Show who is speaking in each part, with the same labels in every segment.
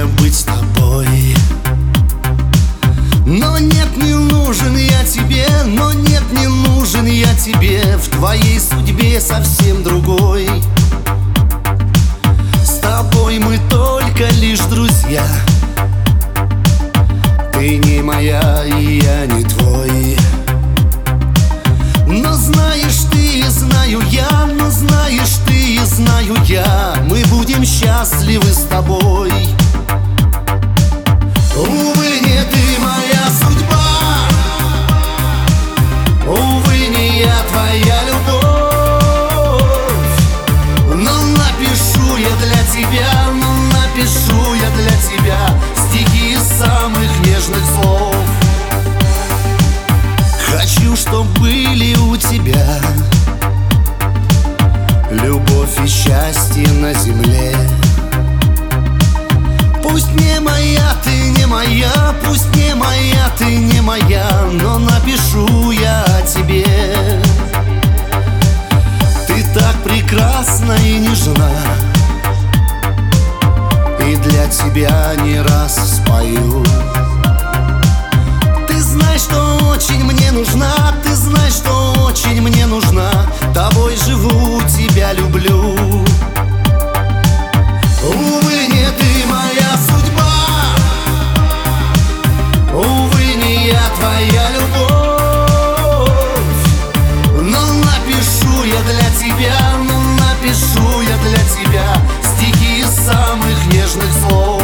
Speaker 1: счастья быть с тобой. Но нет, не нужен я тебе, но нет, не нужен я тебе. В твоей судьбе совсем другой. С тобой мы только лишь друзья. Ты не моя, и я не твой. Но знаешь ты, и знаю я, но знаешь ты, и знаю я, мы будем счастливы с тобой. Увы, не ты моя судьба, увы, не я твоя любовь. Но напишу я для тебя, но напишу я для тебя стихи из самых нежных слов. Хочу, чтоб были у тебя любовь и счастье на земле. Пусть не моя, ты не моя, пусть не моя, ты не моя, но напишу я о тебе. Ты так прекрасна и нежна, и для тебя не раз спою. Ты знаешь, что очень мне нужна, ты знаешь, что очень мне нужна. Тобой живу, тебя люблю. Увы, не ты моя судьба, увы, не я твоя любовь. Но напишу я для тебя, но напишу я для тебя стихи из самых нежных слов.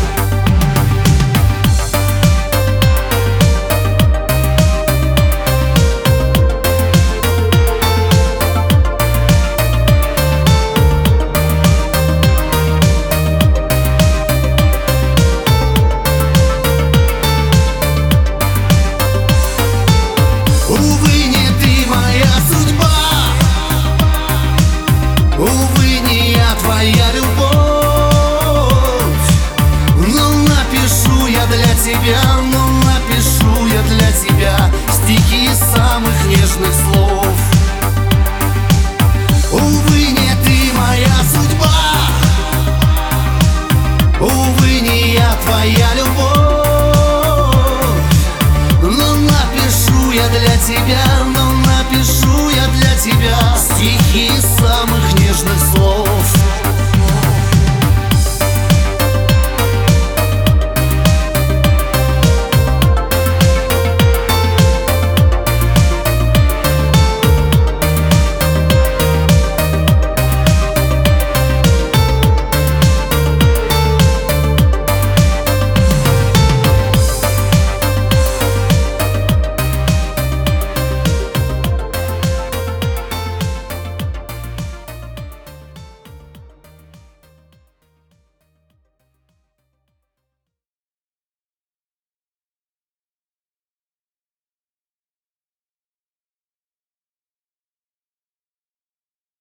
Speaker 1: Увы, не ты моя судьба, увы, не я твоя любовь. Но напишу я для тебя, но напишу я для тебя стихи из самых нежных слов.